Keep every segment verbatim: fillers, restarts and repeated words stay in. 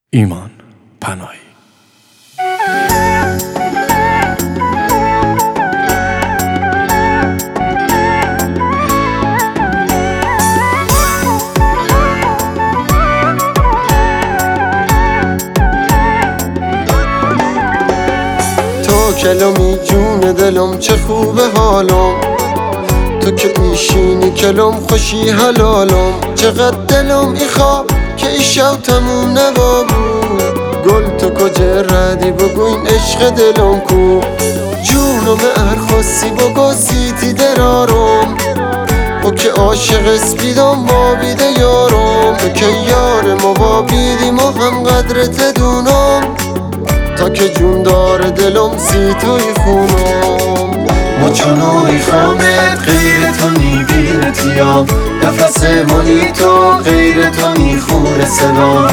ایمان پناهی. تو کلمی جون دلم چه خوبه حالم، تو که میشینی کلم خوشی حلالم. چقدر دلم ایخوا که ایشو تموم نبابو، گل تو کجا ردی بگو این عشق دلم کو. جونم ارخاصی بگو سیتی درارم، او که عاشق اسپیدم بابیده یارم. تو که یار ما بابیدی ما هم قدرت دونم، تا که جون داره دلم سی توی خونم. ما چونوی خامت غیر تو نیبینتیم، نفس منی تو غیر تو نیخور سلام.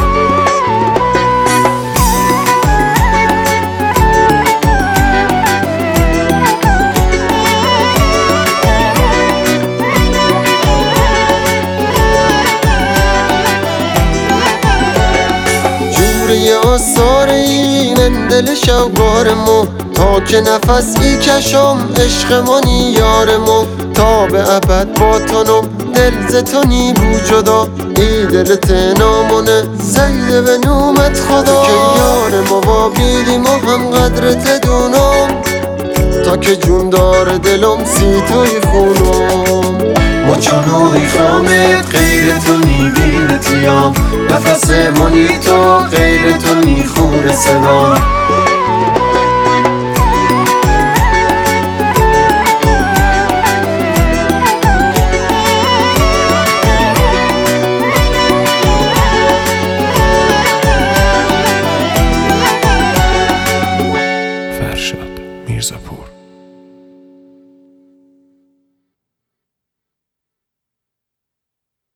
جوری آثار این دل شوگارمو، تا که نفس ای کشم عشق منی یارمو. تا به ابد با تنم دل زتونی بو جدا، ای دلت نامونه سیده به نومت خدا. که یار ما با بیدی ما هم قدرت دونم، تا که جون داره دلم سی توی خونم. ما چونوی خامت غیر تو نیبینتیم، نفس منی تو غیر تو نیخور سلام. فرشاد میرزاپور.